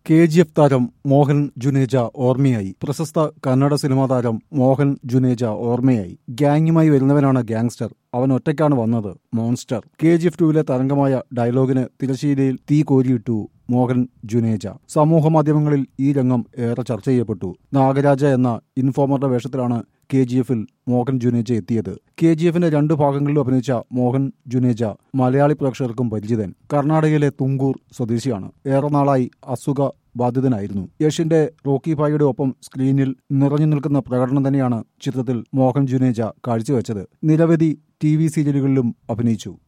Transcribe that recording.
KGF താരം മോഹൻ ജുനേജ ഓർമ്മയായി. പ്രശസ്ത കന്നഡ സിനിമാ താരം മോഹൻ ജുനേജ ഓർമ്മയായി. ഗ്യാങ്ങുമായി വരുന്നവനാണ് ഗ്യാങ്സ്റ്റർ, അവൻ ഒറ്റയ്ക്കാണ് വന്നത് മോൺസ്റ്റർ. KGF 2 തരംഗമായ ഡയലോഗിന് തിരശ്ശീലയിൽ തീ കോരിയിട്ടു മോഹൻ ജുനേജ. സമൂഹ മാധ്യമങ്ങളിൽ ഈ രംഗം ഏറെ ചർച്ച ചെയ്യപ്പെട്ടു. നാഗരാജ എന്ന ഇൻഫോമറുടെ വേഷത്തിലാണ് KGF-ൽ മോഹൻ ജുനേജ എത്തിയത്. KGF-ന്റെ 2 ഭാഗങ്ങളിലും അഭിനയിച്ച മോഹൻ ജുനേജ മലയാളി പ്രേക്ഷകർക്കും പരിചിതൻ. കർണാടകയിലെ തുങ്കൂർ സ്വദേശിയാണ്. ഏറെ നാളായി അസുഖ ബാധിതനായിരുന്നു. യഷിന്റെ റോക്കി ഭായിയുടെ ഒപ്പം സ്ക്രീനിൽ നിറഞ്ഞു നിൽക്കുന്ന പ്രകടനം തന്നെയാണ് ചിത്രത്തിൽ മോഹൻ ജുനേജ കാഴ്ചവെച്ചത്. നിരവധി TV സീരിയലുകളിലും അഭിനയിച്ചു.